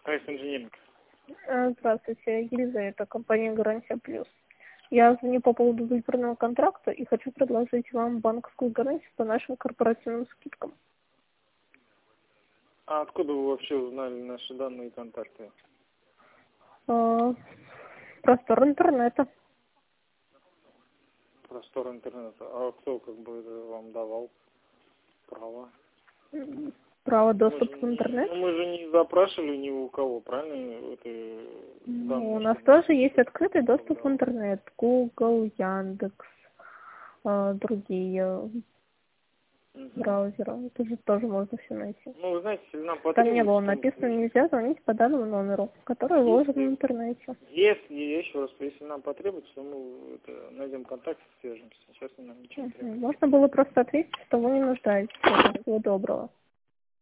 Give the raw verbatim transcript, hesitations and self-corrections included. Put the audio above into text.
Хайс Инжиниринг. Э, Здравствуйте, Елизавета, компания «Гарантия Плюс». Я звоню по поводу выбранного контракта и хочу предложить вам банковскую гарантию по нашим корпоративным скидкам. А откуда вы вообще узнали наши данные и контакты? Э, Простор интернета. Простор интернета. А кто как бы это вам давал право? М, Право Мы же доступа в не, интернет. ну, мы же не запрашивали ни у кого, правильно? Это Ну, у данные, нас чтобы тоже мы есть открытый доступ в давал. интернет. Google, Яндекс, э, другие Мгм. браузеры. Это же тоже можно все найти. Ну, вы знаете, если нам Там не было потребуется, то написано, нельзя звонить по данному номеру, который выложен в если, интернете. если, я еще раз, если нам потребуется, то мы это, найдем контакт, свяжемся. Сейчас нам ничего не Мгм. требуется. Можно было просто ответить, что вы не нуждаетесь. Всего доброго.